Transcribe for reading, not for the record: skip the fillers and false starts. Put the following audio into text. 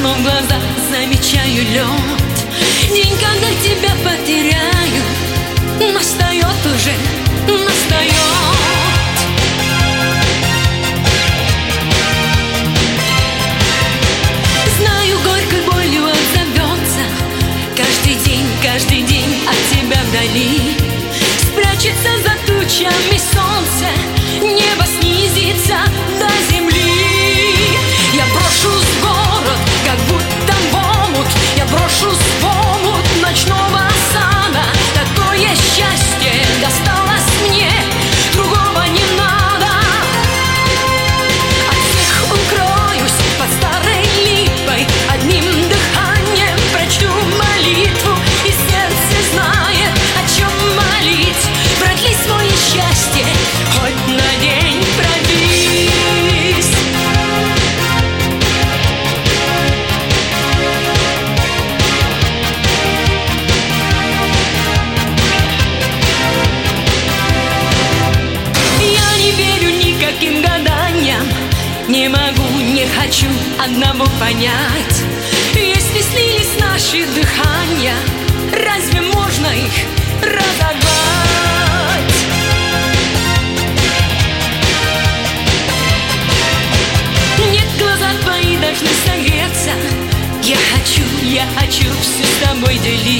но в глазах замечаю лед. День, когда тебя потеряю, настает уже, настает. Знаю, горькой болью отзовется каждый день от тебя вдали. Спрячется за тучами солнце, небо снизится до земли. Я брошусь в город, как будто в омут. Я брошусь в омут ночного сада. Такое счастье досталось мне, другого не надо. От всех укроюсь под старой липой, одним дыханием прочту молитву. И сердце знает, о чем молить. Продли свое счастье хоть на день пробись. Я не верю никаким гаданиям, не могу, не хочу одного понять. Если снились наши дыхания, разве можно их разорвать? Нет, глаза твои должны согреться. Я хочу все с тобой делить.